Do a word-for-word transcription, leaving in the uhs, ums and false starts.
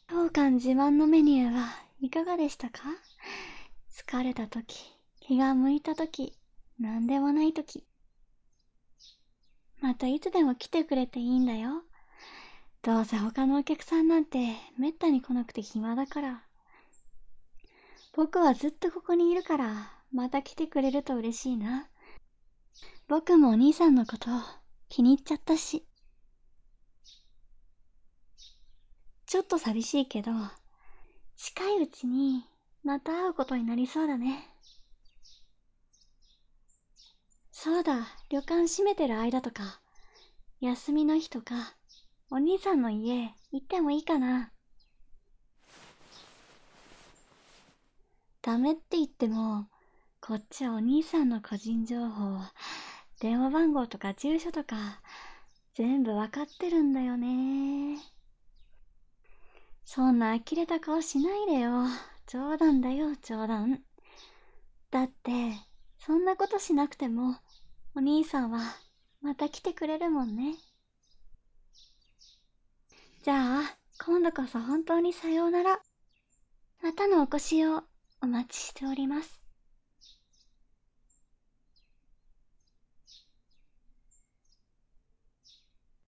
当館自慢のメニューはいかがでしたか？疲れた時、気が向いた時、なんでもない時。またいつでも来てくれていいんだよ。どうせ他のお客さんなんてめったに来なくて暇だから。僕はずっとここにいるから、また来てくれると嬉しいな。僕もお兄さんのこと気に入っちゃったし。ちょっと寂しいけど、近いうちにまた会うことになりそうだね。そうだ、旅館閉めてる間とか、休みの日とか、お兄さんの家行ってもいいかな。ダメって言っても、こっちはお兄さんの個人情報、電話番号とか住所とか、全部わかってるんだよね。そんな呆れた顔しないでよ。冗談だよ、冗談。だって、そんなことしなくても、お兄さんはまた来てくれるもんね。じゃあ、今度こそ本当にさようなら。またのお越しをお待ちしております。